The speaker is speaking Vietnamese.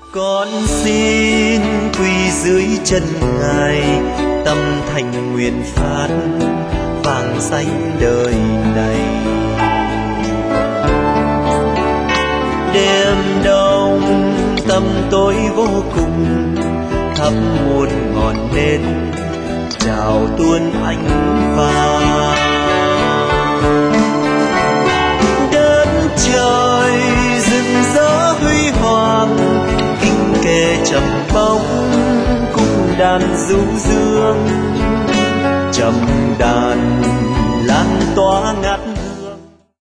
Con xin quỳ dưới chân Ngài, tâm thành nguyện phát vang danh đời này. Đêm đông tâm tối vô cùng, thắp muôn ngọn nến chào tuôn ánh vàng. Đất trời rực rỡ huy hoàng, kinh kề trầm bóng cung đàn du dương. Trầm đàn lan tỏa ngát